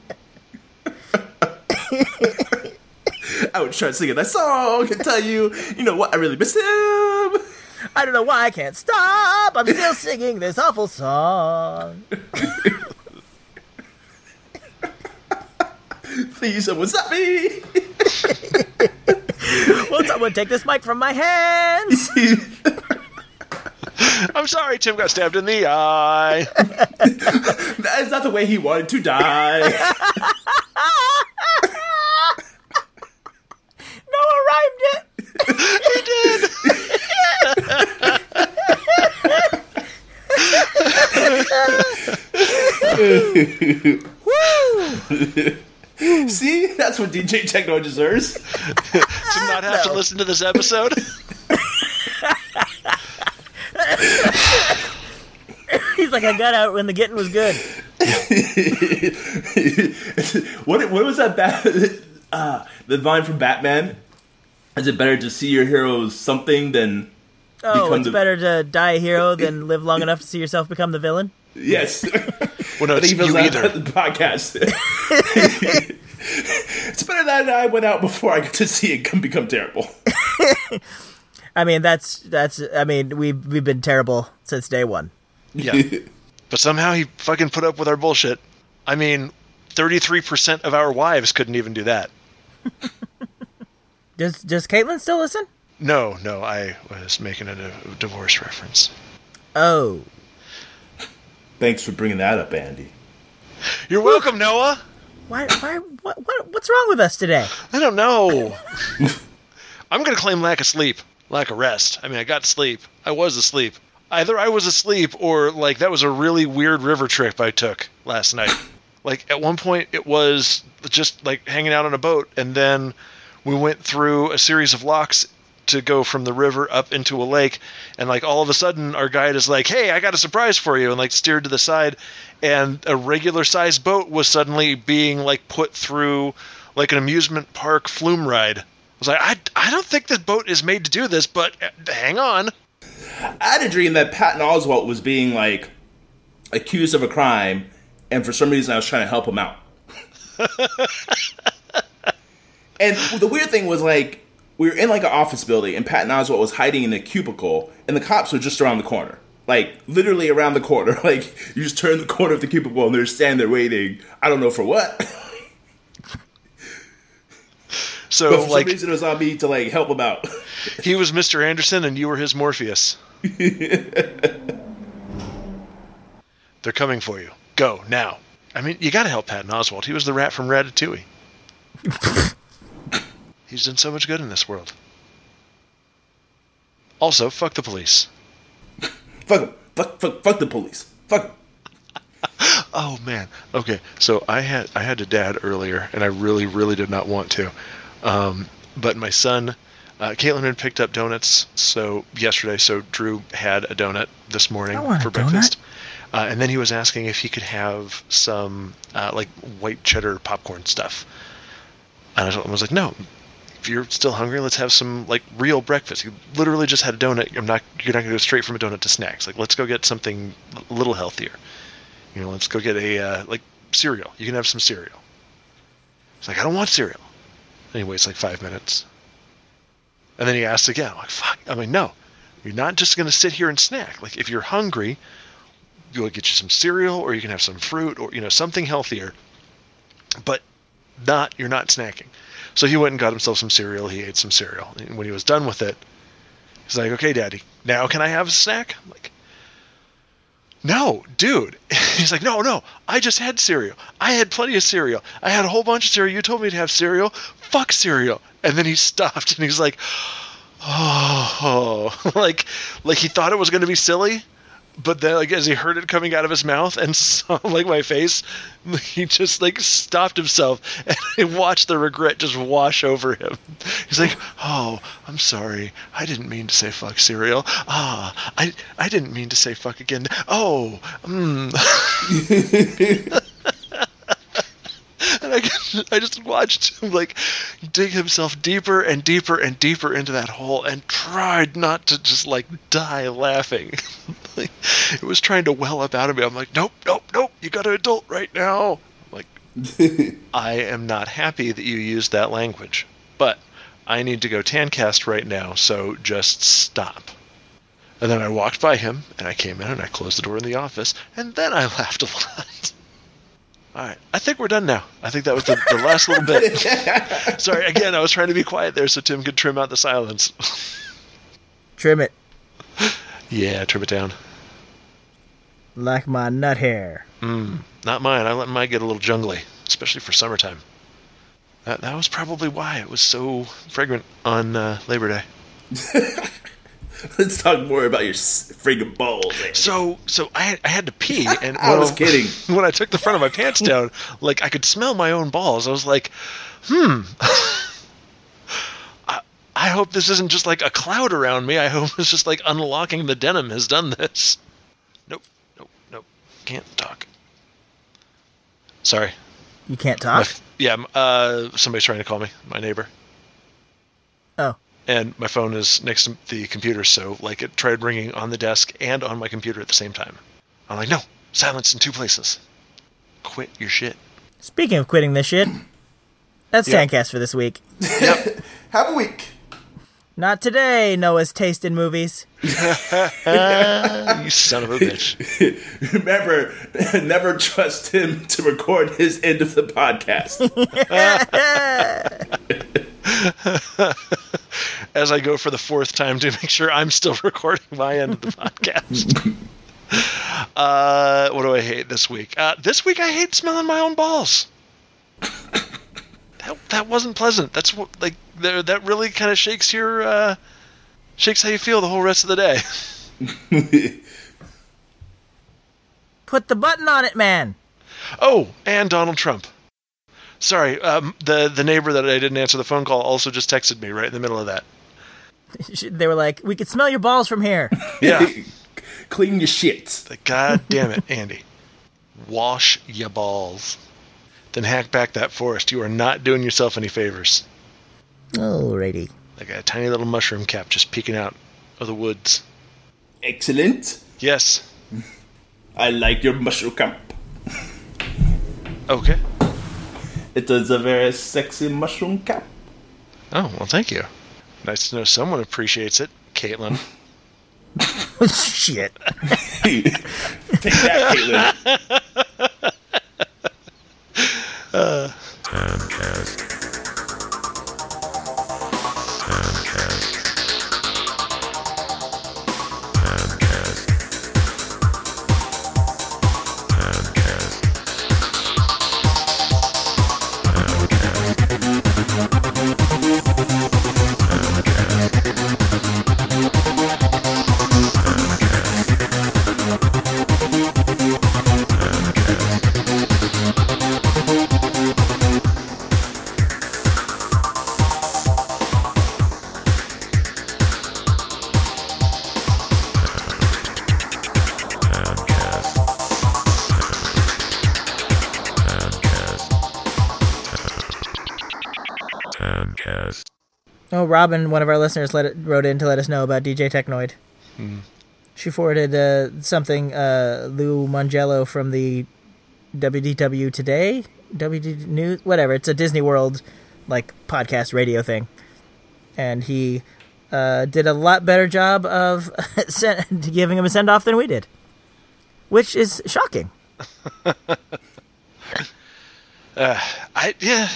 I was trying to sing that song and tell you, you know what, I really miss him. I don't know why I can't stop. I'm still singing this awful song. Please, someone stop me. Will someone take this mic from my hands? I'm sorry, Tim got stabbed in the eye. That is not the way he wanted to die. Woo! See, that's what D J Techno deserves. To not have to listen to this episode. He's like, I got out when the getting was good. what what was that? Bat- uh, the line from Batman? Is it better to see your heroes something than? Oh, become it's the- better to die a hero than live long enough to see yourself become the villain? Yes. Well, no, I think it's he feels you that either. about the podcast. It's better that I went out before I got to see it come become terrible. I mean, that's that's. I mean, we've we've been terrible since day one. Yeah. But somehow he fucking put up with our bullshit. I mean, thirty-three percent of our wives couldn't even do that. Does Does Caitlin still listen? No, no, I was making a, a divorce reference. Oh. Thanks for bringing that up, Andy. You're welcome, Noah. Why? Why? What? What? What's wrong with us today? I don't know. I'm going to claim lack of sleep, lack of rest. I mean, I got sleep. I was asleep. Either I was asleep or, like, that was a really weird river trip I took last night. Like, at one point, it was just, like, hanging out on a boat, and then we went through a series of locks to go from the river up into a lake, and, like, all of a sudden, our guide is like, hey, I got a surprise for you, and, like, steered to the side, and a regular-sized boat was suddenly being, like, put through, like, an amusement park flume ride. I was like, I, I don't think this boat is made to do this, but uh, hang on. I had a dream that Patton Oswalt was being, like, accused of a crime, and for some reason I was trying to help him out. And the weird thing was, like, we were in, like, an office building, and Patton Oswalt was hiding in a cubicle, and the cops were just around the corner. Like, literally around the corner. Like, you just turn the corner of the cubicle, and they're standing there waiting. I don't know for what. So, but for like, some reason it was on me to, like, help him out. He was Mister Anderson, and you were his Morpheus. They're coming for you. Go, now. I mean, you gotta help Patton Oswalt. He was the rat from Ratatouille. He's done so much good in this world. Also, fuck the police. Fuck 'em. Fuck, fuck, fuck the police. Fuck 'em. Oh, man. Okay, so I had I had a dad earlier, and I really, really did not want to. Um, but my son, uh, Caitlin had picked up donuts so yesterday, so Drew had a donut this morning I want for a donut. breakfast. Uh, and then he was asking if he could have some, uh, like, white cheddar popcorn stuff. And I was- I was like, no. If you're still hungry, let's have some, like, real breakfast. You literally just had a donut. I'm not. You're not going to go straight from a donut to snacks. Like, let's go get something a little healthier. You know, let's go get a, uh, like, cereal. You can have some cereal. He's like, I don't want cereal. And he waits, like, five minutes. And then he asks again. I'm like, fuck. I'm like, no. You're not just going to sit here and snack. Like, if you're hungry, you'll get you some cereal, or you can have some fruit, or, you know, something healthier. But not, you're not snacking. So he went and got himself some cereal. He ate some cereal. And when he was done with it, he's like, okay, Daddy, now can I have a snack? I'm like, no, dude. He's like, no, no, I just had cereal. I had plenty of cereal. I had a whole bunch of cereal. You told me to have cereal. Fuck cereal. And then he stopped and he's like, oh, like, like he thought it was going to be silly. But then, like, as he heard it coming out of his mouth and saw, like, my face, he just, like, stopped himself and I watched the regret just wash over him. He's like, oh, I'm sorry. I didn't mean to say fuck cereal. Ah, I I didn't mean to say fuck again. Oh, mm. And I, I just watched him, like, dig himself deeper and deeper and deeper into that hole and tried not to just, like, die laughing. Like, it was trying to well up out of me. I'm like, nope, nope, nope, you got an adult right now. I'm like, I am not happy that you used that language, but I need to go Tancast right now, so just stop. And then I walked by him, and I came in, and I closed the door in the office, and then I laughed a lot. All right, I think we're done now. I think that was the, the last little bit. Sorry, again, I was trying to be quiet there so Tim could trim out the silence. Trim it. Yeah, trim it down. Like my nut hair. Mm, not mine. I let mine get a little jungly, especially for summertime. That that was probably why it was so fragrant on uh, Labor Day. Let's talk more about your friggin' balls. Andy. So, so I, I had to pee, and I when was kidding. When I took the front of my pants down, like I could smell my own balls. I was like, hmm. I, I hope this isn't just like a cloud around me. I hope it's just like unlocking the denim has done this. Nope, nope, nope. Can't talk. Sorry. You can't talk? My, yeah, uh, somebody's trying to call me. My neighbor. Oh. And my phone is next to the computer, so like it tried ringing on the desk and on my computer at the same time. I'm like, no, silence in two places. Quit your shit. Speaking of quitting this shit, that's Yep. Tancast for this week. Yep. Have a week. Not today, Noah's taste in movies. You son of a bitch. Remember, never trust him to record his end of the podcast. As I go for the fourth time to make sure I'm still recording my end of the podcast. uh, what do I hate this week? Uh, this week I hate smelling my own balls. That, that wasn't pleasant. That's what, like, there, that really kind of shakes your, uh, shakes how you feel the whole rest of the day. Put the button on it, man. Oh, and Donald Trump. Sorry, um, the the neighbor that I didn't answer the phone call also just texted me right in the middle of that. They were like, we could smell your balls from here. Yeah. Clean your shit. Like, God damn it, Andy. Wash your balls. Then hack back that forest. You are not doing yourself any favors. Alrighty. Like a tiny little mushroom cap just peeking out of the woods. Excellent. Yes. I like your mushroom cap. Okay. It is a very sexy mushroom cap. Oh, well, thank you. Nice to know someone appreciates it, Caitlin. Shit. Take that, Caitlin. uh, Tancast. Tancast. Tancast. Tancast. Tancast. Oh, Robin, one of our listeners, let it, wrote in to let us know about D J Technoid. Hmm. She forwarded uh, something, uh, Lou Mongello from the W D W Today, W D News, whatever. It's a Disney World, like, podcast radio thing. And he uh, did a lot better job of send, giving him a send-off than we did. Which is shocking. uh, I, yeah...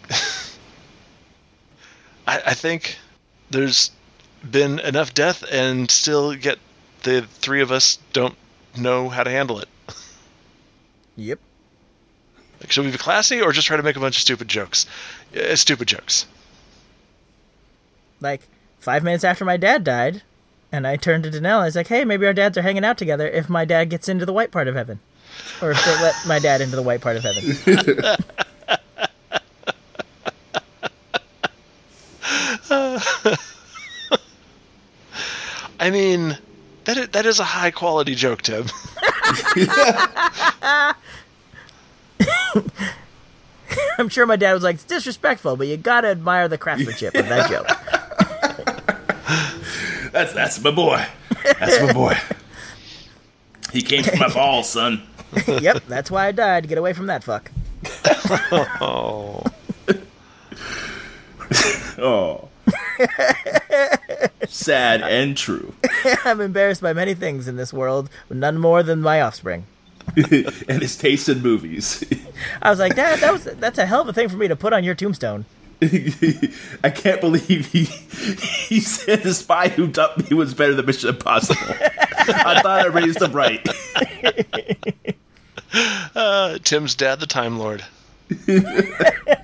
I, I think there's been enough death and still yet the three of us don't know how to handle it. Yep. Like, should we be classy or just try to make a bunch of stupid jokes? Uh, stupid jokes. Like, five minutes after my dad died, and I turned to Danelle, I was like, hey, maybe our dads are hanging out together if my dad gets into the white part of heaven. Or if they let my dad into the white part of heaven. I mean, that is, that is a high quality joke, Tim. I'm sure my dad was like, it's disrespectful, but you gotta admire the craftsmanship of that joke. That's that's my boy. That's my boy. He came from my balls, son. Yep, that's why I died, to get away from that fuck. Oh. Oh. Sad and true. I'm embarrassed by many things in this world, but none more than my offspring. And his taste in movies. I was like, Dad, that was that's a hell of a thing for me to put on your tombstone. I can't believe he he said The Spy Who Dumped Me was better than Mission Impossible. I thought I raised him right. Uh, Tim's dad, the Time Lord.